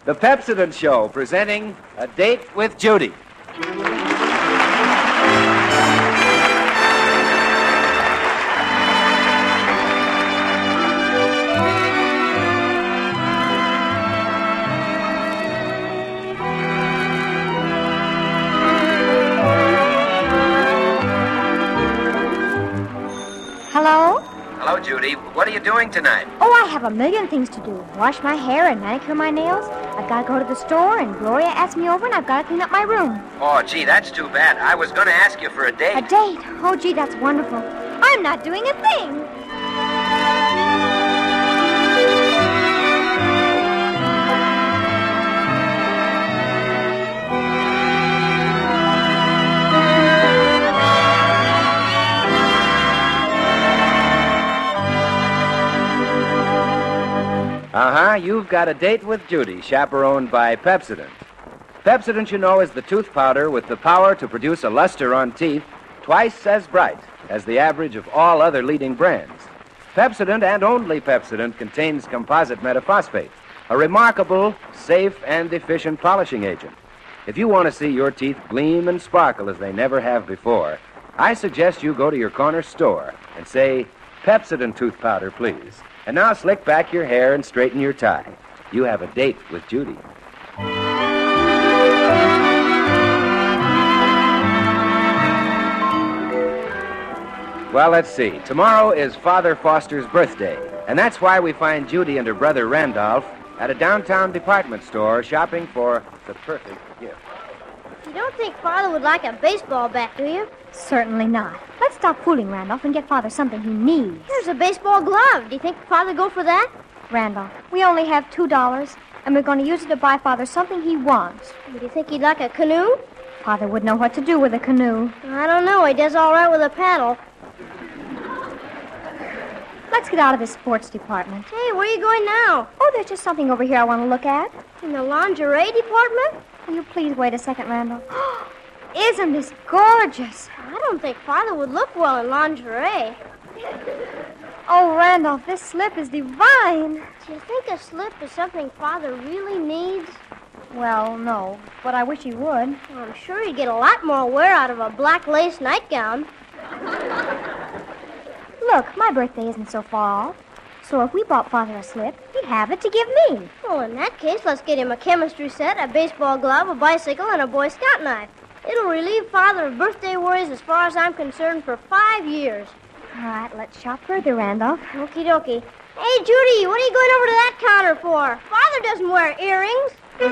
The Pepsodent Show, presenting A Date with Judy. Hello? Hello, Judy. What are you doing tonight? Oh, I have a million things to do. Wash my hair and manicure my nails. I've got to go to the store, and Gloria asked me over, and I've got to clean up my room. Oh, gee, that's too bad. I was going to ask you for a date. A date? Oh, gee, that's wonderful. I'm not doing a thing. You've got a date with Judy, chaperoned by Pepsodent. Pepsodent, you know, is the tooth powder with the power to produce a luster on teeth twice as bright as the average of all other leading brands. Pepsodent, and only Pepsodent, contains composite metaphosphate, a remarkable, safe, and efficient polishing agent. If you want to see your teeth gleam and sparkle as they never have before, I suggest you go to your corner store and say, Pepsodent tooth powder, please. And now slick back your hair and straighten your tie. You have a date with Judy. Well, let's see. Tomorrow is Father Foster's birthday, and that's why we find Judy and her brother Randolph at a downtown department store shopping for the perfect gift. You don't think Father would like a baseball bat, do you? Certainly not. Let's stop fooling Randolph and get Father something he needs. Here's a baseball glove. Do you think Father would go for that? Randolph, we only have $2, and we're going to use it to buy Father something he wants. Do you think he'd like a canoe? Father would know what to do with a canoe. I don't know. He does all right with a paddle. Let's get out of this sports department. Hey, where are you going now? Oh, there's just something over here I want to look at. In the lingerie department? Will you please wait a second, Randolph? Isn't this gorgeous? I don't think Father would look well in lingerie. Oh, Randolph, this slip is divine. Do you think a slip is something Father really needs? Well, no, but I wish he would. Well, I'm sure he'd get a lot more wear out of a black lace nightgown. Look, my birthday isn't so far off. So if we bought Father a slip, he'd have it to give me. Well, in that case, let's get him a chemistry set, a baseball glove, a bicycle, and a Boy Scout knife. It'll relieve Father of birthday worries as far as I'm concerned for 5 years. All right, let's shop further, Randolph. Okie dokie. Hey, Judy, what are you going over to that counter for? Father doesn't wear earrings.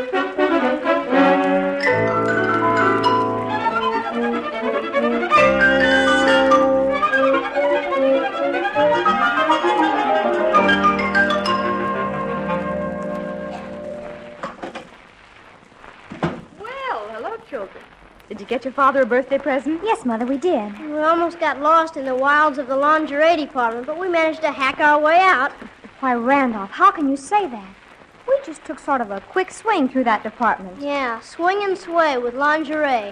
Did you get your father a birthday present? Yes, Mother, we did. We almost got lost in the wilds of the lingerie department, but we managed to hack our way out. Why, Randolph, how can you say that? We just took sort of a quick swing through that department. Yeah, swing and sway with lingerie.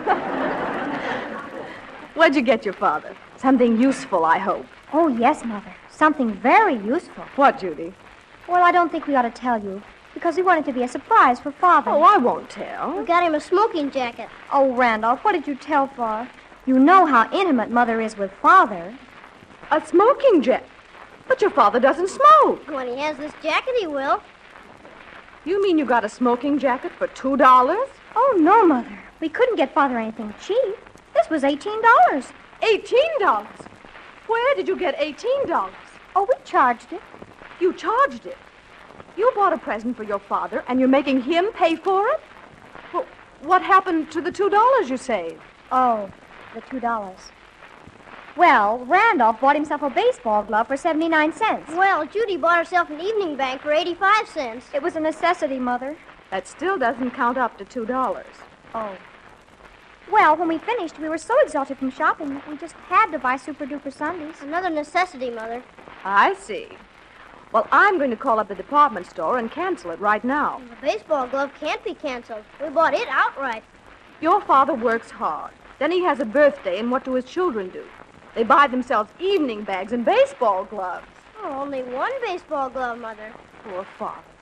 What'd you get your father? Something useful, I hope. Oh, yes, Mother. Something very useful. What, Judy? Well, I don't think we ought to tell you, because we want it to be a surprise for Father. Oh, I won't tell. We got him a smoking jacket. Oh, Randolph, what did you tell for? You know how intimate Mother is with Father. A smoking jacket? But your father doesn't smoke. When he has this jacket, he will. You mean you got a smoking jacket for $2? Oh, no, Mother. We couldn't get Father anything cheap. This was $18. $18? Where did you get $18? Oh, we charged it. You charged it? You bought a present for your father, and you're making him pay for it? Well, what happened to the $2 you saved? Oh, the $2. Well, Randolph bought himself a baseball glove for 79 cents. Well, Judy bought herself an evening bank for 85 cents. It was a necessity, Mother. That still doesn't count up to $2. Oh. Well, when we finished, we were so exhausted from shopping that we just had to buy super-duper Sundays. Another necessity, Mother. I see. Well, I'm going to call up the department store and cancel it right now. The baseball glove can't be canceled. We bought it outright. Your father works hard. Then he has a birthday, and what do his children do? They buy themselves evening bags and baseball gloves. Oh, only one baseball glove, Mother. Poor father.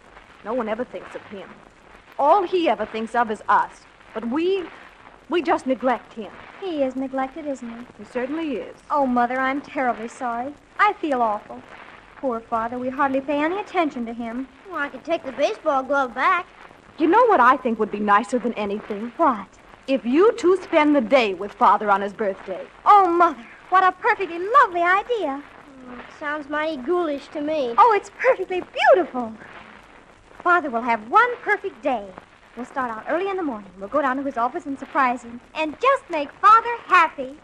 No one ever thinks of him. All he ever thinks of is us. But we just neglect him. He is neglected, isn't he? He certainly is. Oh, Mother, I'm terribly sorry. I feel awful. Poor Father, we hardly pay any attention to him. Well, I could take the baseball glove back. You know what I think would be nicer than anything? What? If you two spend the day with Father on his birthday. Oh, Mother, what a perfectly lovely idea. Sounds mighty ghoulish to me. Oh, it's perfectly beautiful. Father will have one perfect day. We'll start out early in the morning. We'll go down to his office and surprise him. And just make Father happy.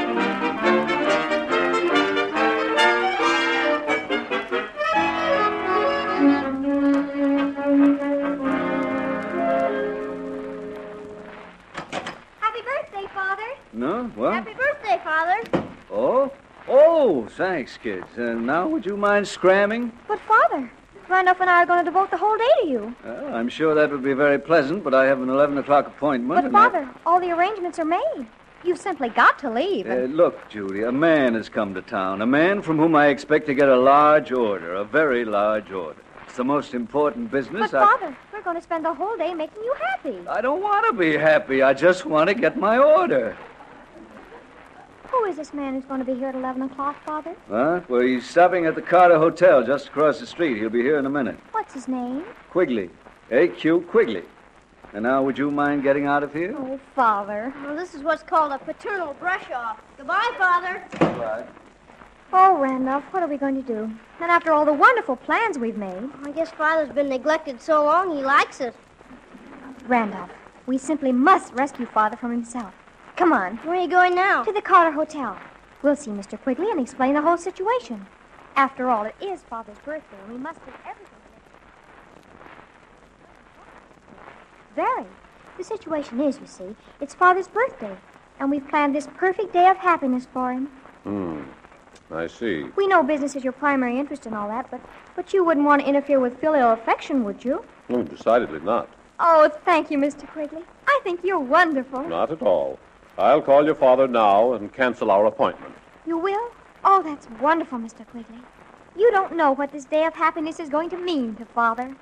Happy birthday, Father. No? What? Happy birthday, Father. Oh, thanks, kids. Now, would you mind scramming? But, Father, Randolph and I are going to devote the whole day to you. I'm sure that would be very pleasant, but I have an 11 o'clock appointment. But, Father, all the arrangements are made. You've simply got to leave. Look, Judy, a man has come to town. A man from whom I expect to get a large order, a very large order. It's the most important business. But, Father, we're going to spend the whole day making you happy. I don't want to be happy. I just want to get my order. Who is this man who's going to be here at 11 o'clock, Father? Huh? Well, he's stopping at the Carter Hotel just across the street. He'll be here in a minute. What's his name? Quigley. A.Q. Quigley. And now, would you mind getting out of here? Oh, Father. Well, this is what's called a paternal brush-off. Goodbye, Father. Goodbye. Oh, Randolph, what are we going to do? And after all the wonderful plans we've made. I guess Father's been neglected so long he likes it. Randolph, we simply must rescue Father from himself. Come on. Where are you going now? To the Carter Hotel. We'll see Mr. Quigley and explain the whole situation. After all, it is Father's birthday, and we must do everything. Very. The situation is, you see, it's Father's birthday, and we've planned this perfect day of happiness for him. I see. We know business is your primary interest and all that, but you wouldn't want to interfere with filial affection, would you? Decidedly not. Oh, thank you, Mr. Quigley. I think you're wonderful. Not at all. I'll call your father now and cancel our appointment. You will? Oh, that's wonderful, Mr. Quigley. You don't know what this day of happiness is going to mean to Father.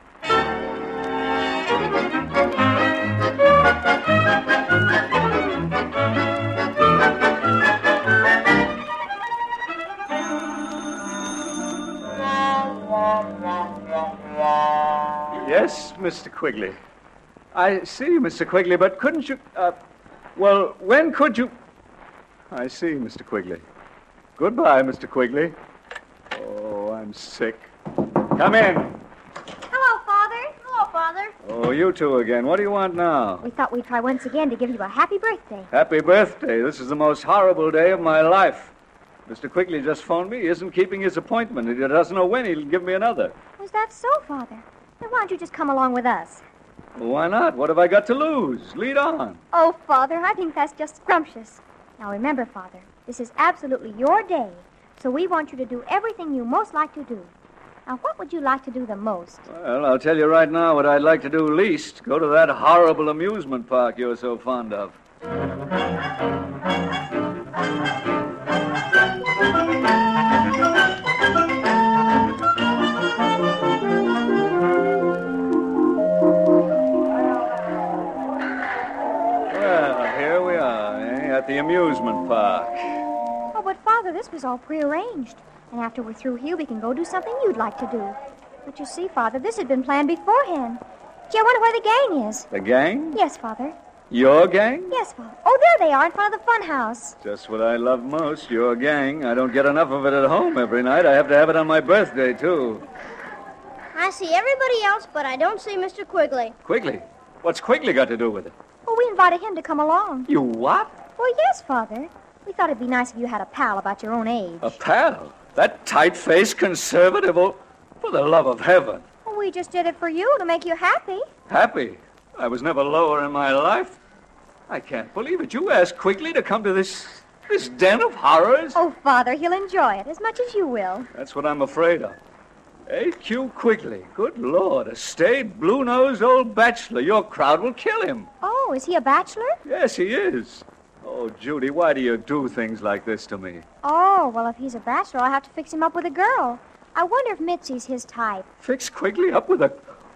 Yes, Mr. Quigley. I see, Mr. Quigley, but couldn't you... Well, when could you... I see, Mr. Quigley. Goodbye, Mr. Quigley. Oh, I'm sick. Come in. Hello, Father. Hello, Father. Oh, you two again. What do you want now? We thought we'd try once again to give you a happy birthday. Happy birthday. This is the most horrible day of my life. Mr. Quigley just phoned me. He isn't keeping his appointment. He doesn't know when he'll give me another. Was that so, Father? Then why don't you just come along with us? Well, why not? What have I got to lose? Lead on. Oh, Father, I think that's just scrumptious. Now, remember, Father, this is absolutely your day, so we want you to do everything you most like to do. Now, what would you like to do the most? Well, I'll tell you right now what I'd like to do least. Go to that horrible amusement park you're so fond of. At the amusement park. Oh, but Father, this was all prearranged. And after we're through here, we can go do something you'd like to do. But you see, Father, this had been planned beforehand. Gee, I wonder where the gang is. The gang? Yes, Father. Your gang? Yes, Father. Oh, there they are in front of the fun house. Just what I love most, your gang. I don't get enough of it at home every night. I have to have it on my birthday, too. I see everybody else, but I don't see Mr. Quigley. Quigley? What's Quigley got to do with it? Well, we invited him to come along. You what? Well, yes, Father. We thought it'd be nice if you had a pal about your own age. A pal? That tight-faced conservative? Oh, for the love of heaven. Well, we just did it for you, to make you happy. Happy? I was never lower in my life. I can't believe it. You asked Quigley to come to this den of horrors? Oh, Father, he'll enjoy it as much as you will. That's what I'm afraid of. A.Q. Quigley. Good Lord, a staid, blue-nosed old bachelor. Your crowd will kill him. Oh, is he a bachelor? Yes, he is. Oh, Judy, why do you do things like this to me? Oh, well, if he's a bachelor, I'll have to fix him up with a girl. I wonder if Mitzi's his type. Fix Quigley up with a...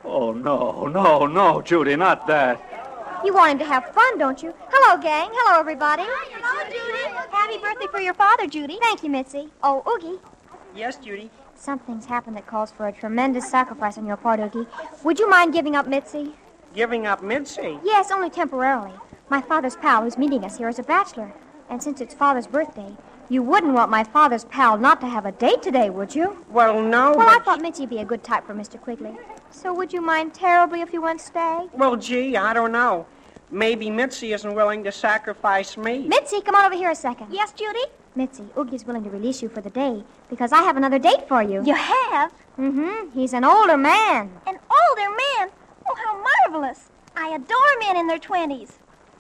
Oh, no, Judy, not that. You want him to have fun, don't you? Hello, gang. Hello, everybody. Hello, Judy. Happy birthday for your father, Judy. Thank you, Mitzi. Oh, Oogie. Yes, Judy. Something's happened that calls for a tremendous sacrifice on your part, Oogie. Would you mind giving up Mitzi? Giving up Mitzi. Yes, only temporarily. My father's pal who's meeting us here is a bachelor. And since it's father's birthday, you wouldn't want my father's pal not to have a date today, would you? Well, no. Well, I but... thought Mitzi'd be a good type for Mr. Quigley. So would you mind terribly if you went stay? Well, gee, I don't know. Maybe Mitzi isn't willing to sacrifice me. Mitzi, come on over here a second. Yes, Judy? Mitzi, Oogie's willing to release you for the day because I have another date for you. You have? Mm-hmm. He's an older man. An older man? Oh, how marvelous. I adore men in their 20s.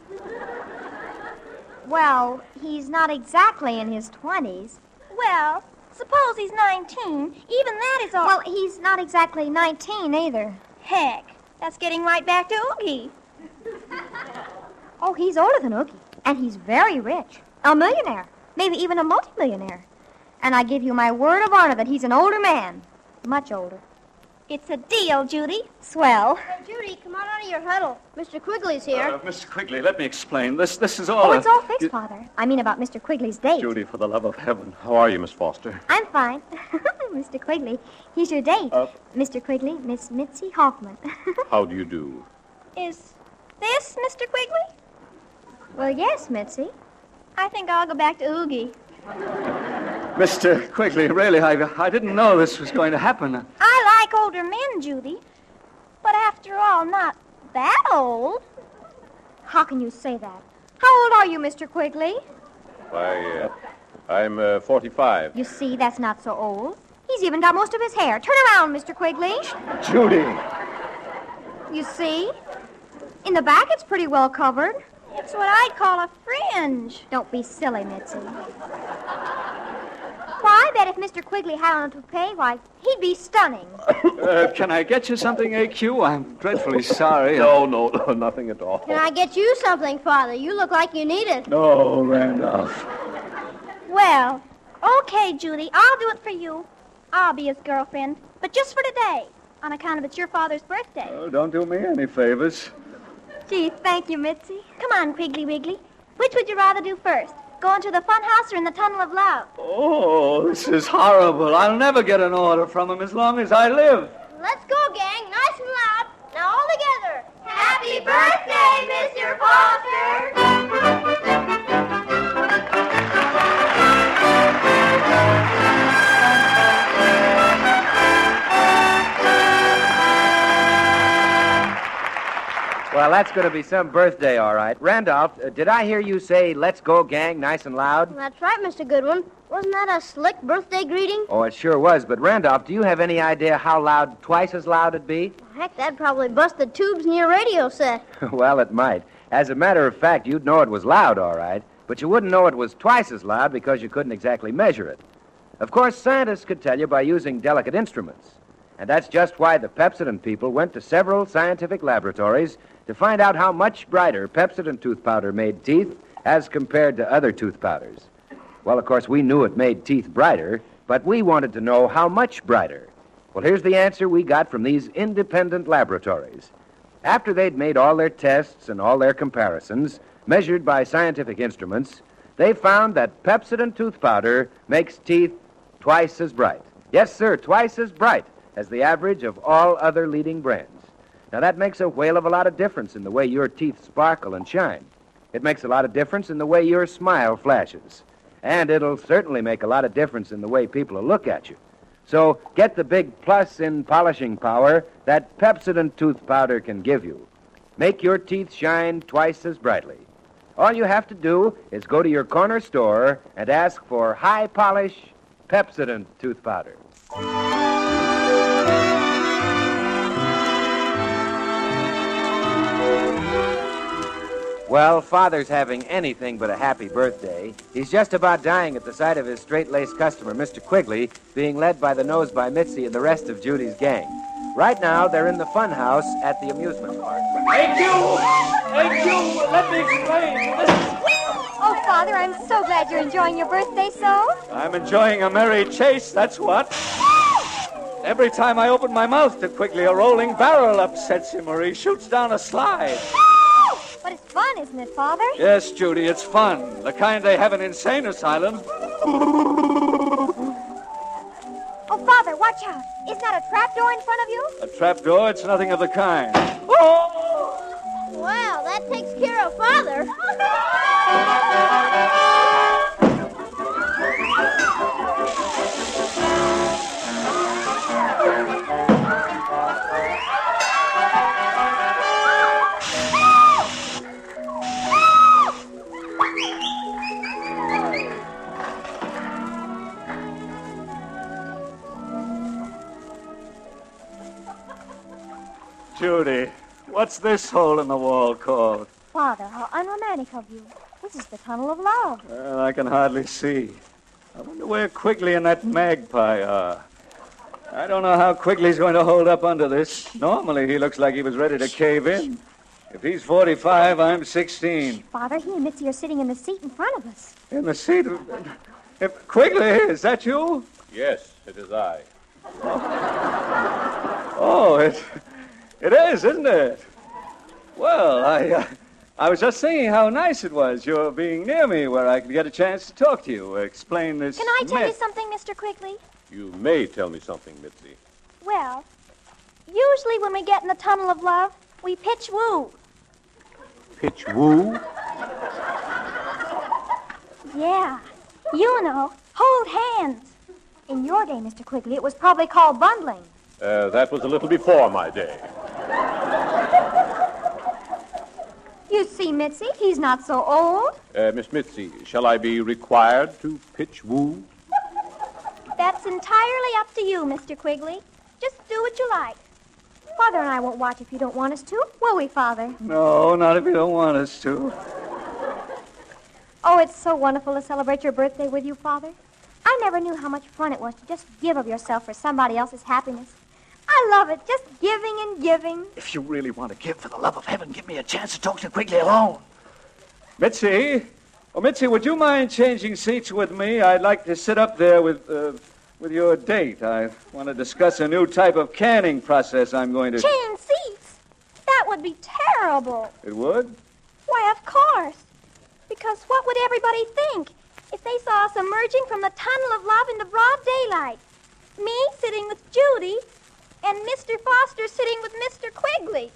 Well, he's not exactly in his 20s. Well, suppose he's 19. Even that is all... Well, he's not exactly 19 either. Heck, that's getting right back to Oogie. Oh, he's older than Oogie, and he's very rich. A millionaire, maybe even a multimillionaire. And I give you my word of honor that he's an older man. Much older. It's a deal, Judy. Swell. Hey, Judy, come on out of your huddle. Mr. Quigley's here. Mr. Quigley, let me explain. This is all... Oh, it's all fixed, Father. I mean about Mr. Quigley's date. Judy, for the love of heaven. How are you, Miss Foster? I'm fine. Mr. Quigley, he's your date. Mr. Quigley, Miss Mitzi Hoffman. How do you do? Is this Mr. Quigley? Well, yes, Mitzi. I think I'll go back to Oogie. Mr. Quigley, really, I didn't know this was going to happen. I like older men, Judy. But after all, not that old. How can you say that? How old are you, Mr. Quigley? I'm 45. You see, that's not so old. He's even got most of his hair. Turn around, Mr. Quigley. Judy! You see? In the back, it's pretty well covered. It's what I'd call a fringe. Don't be silly, Mitzi. Why, I bet if Mr. Quigley had on a toupee, why, he'd be stunning. Can I get you something, AQ? I'm dreadfully sorry. No, nothing at all. Can I get you something, Father? You look like you need it. No, Randolph. Well, okay, Judy, I'll do it for you. I'll be his girlfriend, but just for today, on account of it's your father's birthday. Oh, don't do me any favors. Gee, thank you, Mitzi. Come on, Quiggly Wiggly. Which would you rather do first? Go into the fun house or in the tunnel of love? Oh, this is horrible. I'll never get an order from him as long as I live. Let's go, gang. Nice and loud. Now all together. Happy birthday, Mr. Foster! Well, that's going to be some birthday, all right. Randolph, did I hear you say, let's go, gang, nice and loud? That's right, Mr. Goodwin. Wasn't that a slick birthday greeting? Oh, it sure was. But, Randolph, do you have any idea how loud, twice as loud it'd be? Heck, that'd probably bust the tubes in your radio set. Well, it might. As a matter of fact, you'd know it was loud, all right. But you wouldn't know it was twice as loud because you couldn't exactly measure it. Of course, scientists could tell you by using delicate instruments. And that's just why the Pepsodent people went to several scientific laboratories to find out how much brighter Pepsodent tooth powder made teeth as compared to other tooth powders. Well, of course, we knew it made teeth brighter, but we wanted to know how much brighter. Well, here's the answer we got from these independent laboratories. After they'd made all their tests and all their comparisons, measured by scientific instruments, they found that Pepsodent tooth powder makes teeth twice as bright. Yes, sir, twice as bright as the average of all other leading brands. Now, that makes a whale of a lot of difference in the way your teeth sparkle and shine. It makes a lot of difference in the way your smile flashes. And it'll certainly make a lot of difference in the way people will look at you. So get the big plus in polishing power that Pepsodent tooth powder can give you. Make your teeth shine twice as brightly. All you have to do is go to your corner store and ask for high polish Pepsodent tooth powder. Well, Father's having anything but a happy birthday. He's just about dying at the sight of his straight-laced customer, Mr. Quigley, being led by the nose by Mitzi and the rest of Judy's gang. Right now, they're in the fun house at the amusement park. Hey, Q, let me explain. Oh, Father, I'm so glad you're enjoying your birthday so. I'm enjoying a merry chase, that's what. Every time I open my mouth to Quigley, a rolling barrel upsets him or he shoots down a slide. But it's fun, isn't it, Father? Yes, Judy, it's fun. The kind they have in insane asylums. Oh, Father, watch out. Isn't that a trap door in front of you? A trapdoor? It's nothing of the kind. Well, that takes care of Father. Judy, what's this hole in the wall called? Father, how unromantic of you. This is the Tunnel of Love. Well, I can hardly see. I wonder where Quigley and that magpie are. I don't know how Quigley's going to hold up under this. Normally, he looks like he was ready to cave in. If he's 45, I'm 16. Father, he and Mitzi are sitting in the seat in front of us. In the seat of... Quigley, is that you? Yes, it is I. Oh, it is, isn't it? Well, I was just thinking how nice it was, your being near me where I could get a chance to talk to you, explain this... Can I tell you something, Mr. Quigley? You may tell me something, Mitzi. Well, usually when we get in the Tunnel of Love, we pitch woo. Pitch woo? Yeah, you know, hold hands. In your day, Mr. Quigley, it was probably called bundling. That was a little before my day. You see, Mitzi, he's not so old. Miss Mitzi, shall I be required to pitch woo? That's entirely up to you, Mr. Quigley. Just do what you like. Father and I won't watch if you don't want us to, will we, Father? No, not if you don't want us to. Oh, it's so wonderful to celebrate your birthday with you, Father. I never knew how much fun it was to just give of yourself for somebody else's happiness. I love it, just giving and giving. If you really want to give, for the love of heaven, give me a chance to talk to Quigley alone. Mitzi? Oh, Mitzi, would you mind changing seats with me? I'd like to sit up there with your date. I want to discuss a new type of canning process I'm going to... Change seats? That would be terrible. It would? Why, of course. Because what would everybody think if they saw us emerging from the Tunnel of Love into broad daylight? Me sitting with Judy, and Mr. Foster sitting with Mr. Quigley.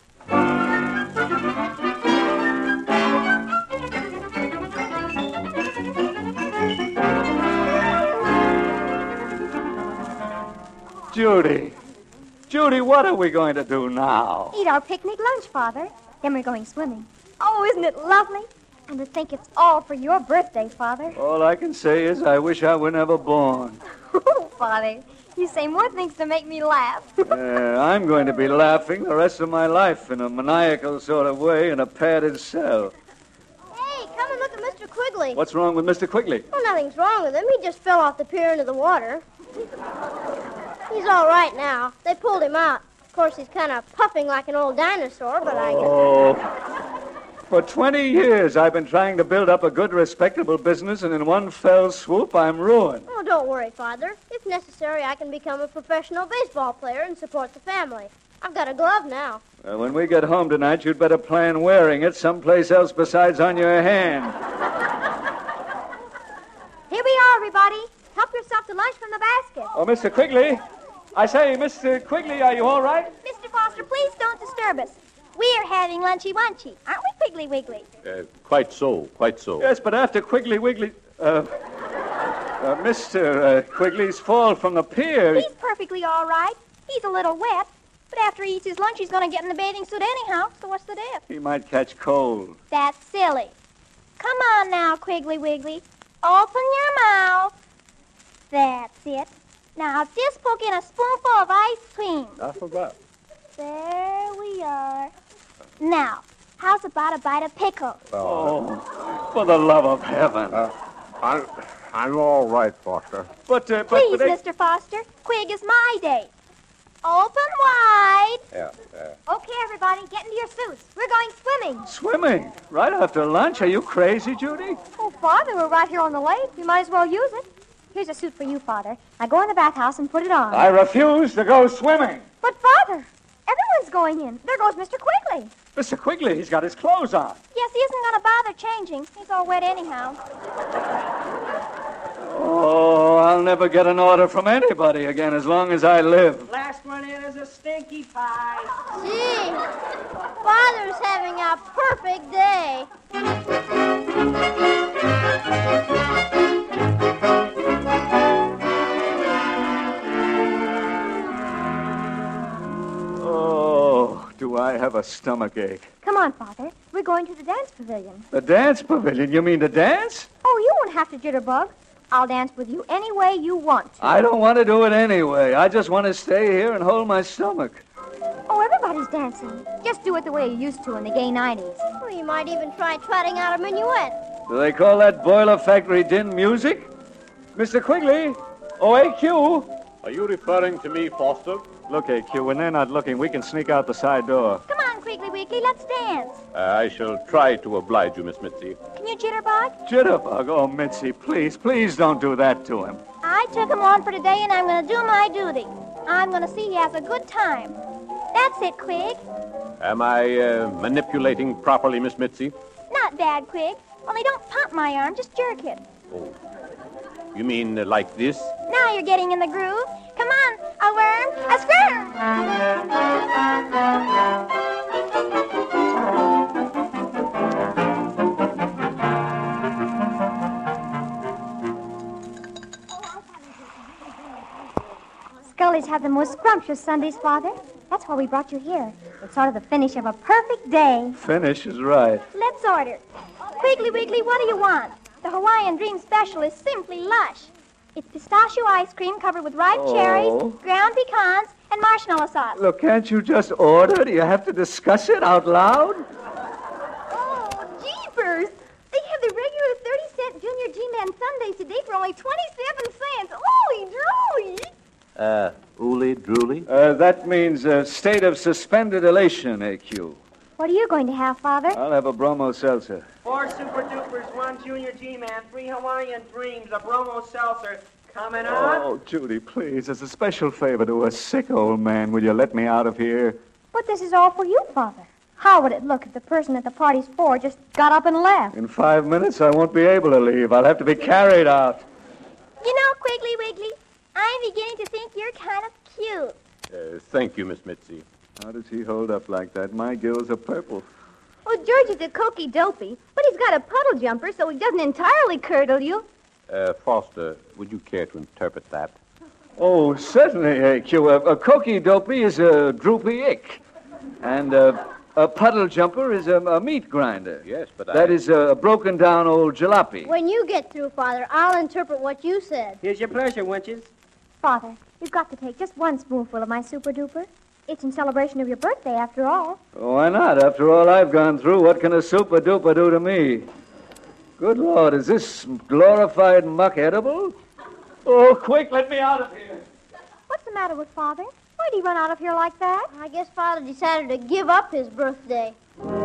Judy, what are we going to do now? Eat our picnic lunch, Father. Then we're going swimming. Oh, isn't it lovely? And to think it's all for your birthday, Father. All I can say is I wish I were never born. Oh, Father, you say more things to make me laugh. I'm going to be laughing the rest of my life in a maniacal sort of way in a padded cell. Hey, come and look at Mr. Quigley. What's wrong with Mr. Quigley? Well, nothing's wrong with him. He just fell off the pier into the water. He's all right now. They pulled him out. Of course, he's kind of puffing like an old dinosaur, but I guess... Oh, for 20 years I've been trying to build up a good, respectable business, and in one fell swoop, I'm ruined. Oh, don't worry, Father. If necessary, I can become a professional baseball player and support the family. I've got a glove now. When we get home tonight, you'd better plan wearing it someplace else besides on your hand. Here we are, everybody. Help yourself to lunch from the basket. Oh, Mr. Quigley. I say, Mr. Quigley, are you all right? Mr. Foster, please don't disturb us. We're having lunchy-wunchy, aren't we, Quiggly Wiggly? Quite so, quite so. Yes, but after Quigley Wiggly... Mr. Quigley's fall from the pier... He's perfectly all right. He's a little wet, but after he eats his lunch, he's going to get in the bathing suit anyhow, so what's the diff? He might catch cold. That's silly. Come on now, Quiggly Wiggly. Open your mouth. That's it. Now just poke in a spoonful of ice cream. I forgot. There we are. Now, how's about a bite of pickle? Oh, for the love of heaven. I'm all right, Foster. But Please, Mr. Foster, Quig is my date. Open wide. Yeah. Okay, everybody, get into your suits. We're going swimming. Swimming? Right after lunch? Are you crazy, Judy? Oh, Father, we're right here on the lake. We might as well use it. Here's a suit for you, Father. Now go in the bathhouse and put it on. I refuse to go swimming. But, Father, everyone's going in. There goes Mr. Quigley. Mr. Quigley, he's got his clothes on. Yes, he isn't going to bother changing. He's all wet anyhow. Oh, I'll never get an order from anybody again as long as I live. Last one in is a stinky pie. Gee, Father's having a perfect day. Oh, do I have a stomachache? Come on, Father. We're going to the dance pavilion. The dance pavilion? You mean to dance? Oh, you won't have to jitterbug. I'll dance with you any way you want to. I don't want to do it anyway. I just want to stay here and hold my stomach. Oh, everybody's dancing. Just do it the way you used to in the gay 90s. Well, you might even try trotting out a minuet. Do they call that boiler factory din music? Mr. Quigley? OAQ? Are you referring to me, Foster? Look, AQ, when they're not looking, we can sneak out the side door. Come on, Quigley Wiggly, let's dance. I shall try to oblige you, Miss Mitzi. Can you jitterbug? Jitterbug? Oh, Mitzi, please don't do that to him. I took him on for today, and I'm going to do my duty. I'm going to see he has a good time. That's it, Quig. Am I manipulating properly, Miss Mitzi? Not bad, Quig. Only don't pump my arm, just jerk it. Oh. You mean like this? Now you're getting in the groove. Come on, a worm, a squirm. Scully's had the most scrumptious Sundays, Father. That's why we brought you here. It's sort of the finish of a perfect day. Finish is right. Let's order. Quigley Wiggly, what do you want? The Hawaiian Dream Special is simply lush. It's pistachio ice cream covered with ripe cherries, ground pecans, and marshmallow sauce. Look, can't you just order? Do you have to discuss it out loud? Oh, jeepers! They have the regular 30-cent Junior G-Man Sundays today for only 27 cents. Holy drooly! Ooly drooly? That means a state of suspended elation, AQ. What are you going to have, Father? I'll have a bromo seltzer. 4 Super Dupers, 1 Junior G-Man, 3 Hawaiian Dreams, a Bromo Seltzer. Coming up. Oh, Judy, please, as a special favor to a sick old man, will you let me out of here? But this is all for you, Father. How would it look if the person at the party's for just got up and left? In 5 minutes, I won't be able to leave. I'll have to be carried out. You know, Quigley Wiggly, I'm beginning to think you're kind of cute. Thank you, Miss Mitzi. How does he hold up like that? My gills are purple. Oh, George is a cokey dopey, but he's got a puddle jumper, so he doesn't entirely curdle you. Foster, would you care to interpret that? Oh, certainly, AQ. A cokey dopey is a droopy ick. And a puddle jumper is a meat grinder. Yes, but That is a broken down old jalopy. When you get through, Father, I'll interpret what you said. Here's your pleasure, wenches. Father, you've got to take just one spoonful of my super duper. It's in celebration of your birthday, after all. Oh, why not? After all I've gone through, what can a super duper do to me? Good Lord, is this glorified muck edible? Oh, quick, let me out of here. What's the matter with Father? Why'd he run out of here like that? I guess Father decided to give up his birthday.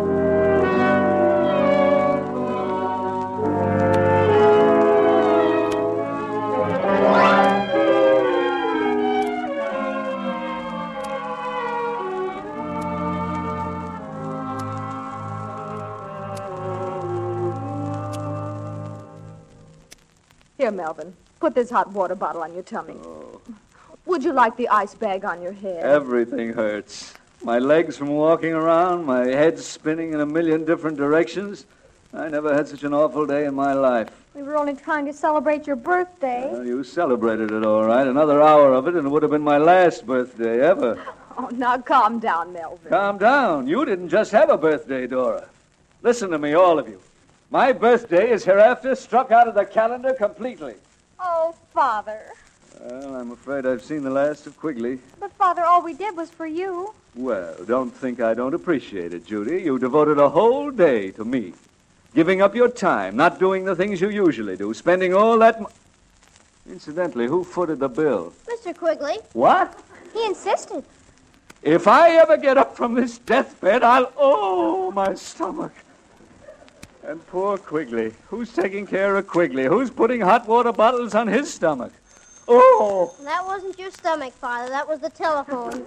Here, Melvin, put this hot water bottle on your tummy. Would you like the ice bag on your head? Everything hurts. My legs from walking around, my head spinning in a million different directions. I never had such an awful day in my life. We were only trying to celebrate your birthday. Well, you celebrated it all right. Another hour of it, and it would have been my last birthday ever. Oh, now calm down, Melvin. Calm down. You didn't just have a birthday, Dora. Listen to me, all of you. My birthday is hereafter struck out of the calendar completely. Oh, Father. Well, I'm afraid I've seen the last of Quigley. But, Father, all we did was for you. Well, don't think I don't appreciate it, Judy. You devoted a whole day to me. Giving up your time, not doing the things you usually do, spending all that Incidentally, who footed the bill? Mr. Quigley. What? He insisted. If I ever get up from this deathbed, I'll... Oh, my stomach. And poor Quigley. Who's taking care of Quigley? Who's putting hot water bottles on his stomach? Oh! That wasn't your stomach, Father. That was the telephone.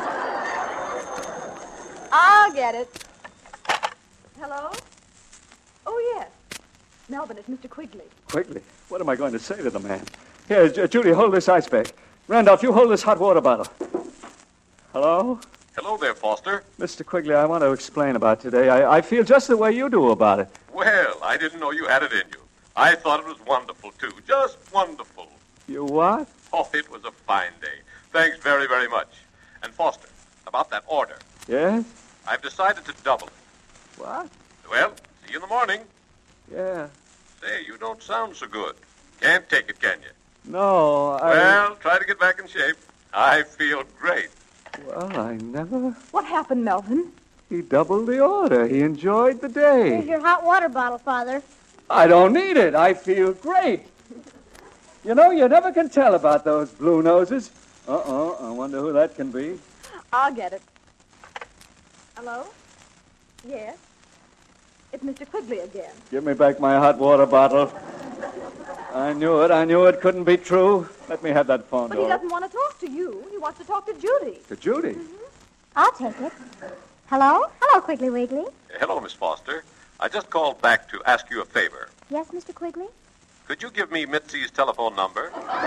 I'll get it. Hello? Oh, yes. Melvin, it's Mr. Quigley. Quigley? What am I going to say to the man? Here, Judy, hold this ice pack. Randolph, you hold this hot water bottle. Hello? Hello there, Foster. Mr. Quigley, I want to explain about today. I feel just the way you do about it. Well, I didn't know you had it in you. I thought it was wonderful, too. Just wonderful. You what? Oh, it was a fine day. Thanks very, very much. And, Foster, about that order. Yes? I've decided to double it. What? Well, see you in the morning. Yeah. Say, you don't sound so good. Can't take it, can you? No, Well, try to get back in shape. I feel great. Well, I never... What happened, Melvin? He doubled the order. He enjoyed the day. Here's your hot water bottle, Father. I don't need it. I feel great. You know, you never can tell about those blue noses. I wonder who that can be. I'll get it. Hello? Yes? It's Mr. Quigley again. Give me back my hot water bottle. I knew it. I knew it couldn't be true. Let me have that phone, But he Dora. doesn't want to talk to you. He wants to talk to Judy. To Judy? I'll take it. Hello? Hello, Quiggly Wiggly. Hello, Miss Foster. I just called back to ask you a favor. Yes, Mr. Quigley? Could you give me Mitzi's telephone number?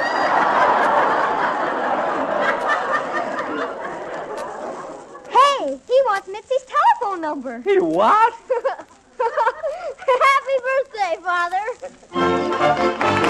Hey, he wants Mitzi's telephone number. He what? Happy birthday, Father.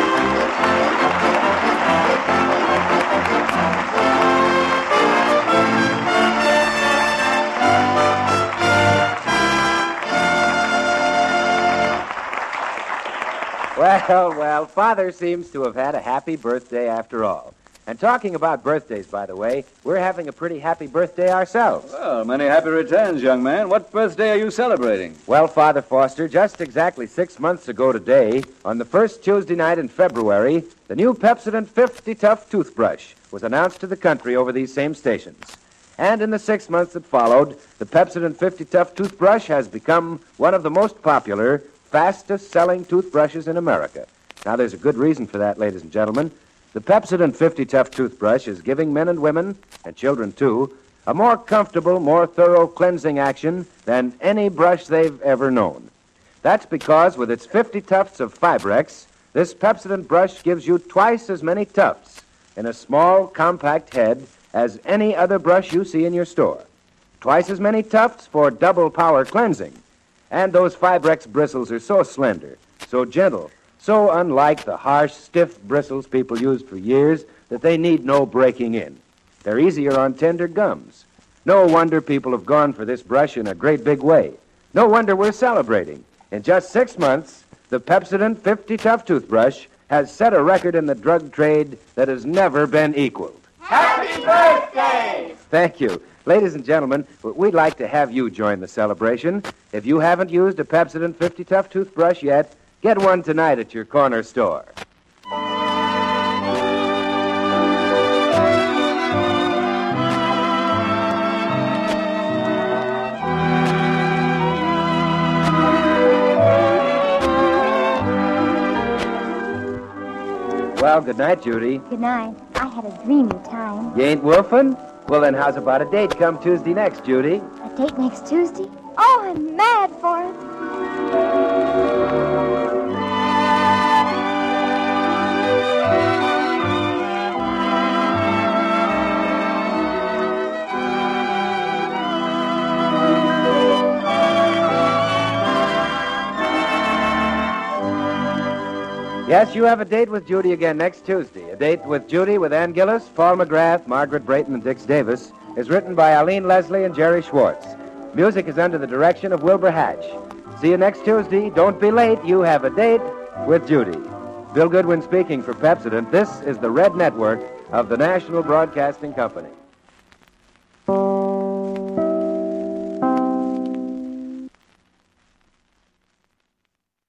Well, Father seems to have had a happy birthday after all. And talking about birthdays, by the way, we're having a pretty happy birthday ourselves. Well, many happy returns, young man. What birthday are you celebrating? Well, Father Foster, just exactly 6 months ago today, on the first Tuesday night in February, the new Pepsodent 50 Tough toothbrush was announced to the country over these same stations. And in the 6 months that followed, the Pepsodent 50 Tough toothbrush has become one of the most popular, fastest-selling toothbrushes in America. Now, there's a good reason for that, ladies and gentlemen. The Pepsodent 50 Tough toothbrush is giving men and women, and children too, a more comfortable, more thorough cleansing action than any brush they've ever known. That's because with its 50 tufts of Fibrex, this Pepsodent brush gives you twice as many tufts in a small, compact head as any other brush you see in your store. Twice as many tufts for double power cleansing. And those Fibrex bristles are so slender, so gentle, so unlike the harsh, stiff bristles people used for years that they need no breaking in. They're easier on tender gums. No wonder people have gone for this brush in a great big way. No wonder we're celebrating. In just 6 months, the Pepsodent 50 Tough toothbrush has set a record in the drug trade that has never been equaled. Happy birthday! Thank you. Ladies and gentlemen, we'd like to have you join the celebration. If you haven't used a Pepsodent 50 Tough toothbrush yet, get one tonight at your corner store. Well, good night, Judy. Good night. I had a dreamy time. You ain't wolfing? Well, then how's about a date come Tuesday next, Judy? A date next Tuesday? Oh, I'm mad for it. Yes, you have a date with Judy again next Tuesday. A Date with Judy with Ann Gillis, Paul McGrath, Margaret Brayton, and Dix Davis is written by Eileen Leslie and Jerry Schwartz. Music is under the direction of Wilbur Hatch. See you next Tuesday. Don't be late. You have a date with Judy. Bill Goodwin speaking for Pepsodent. This is the Red Network of the National Broadcasting Company.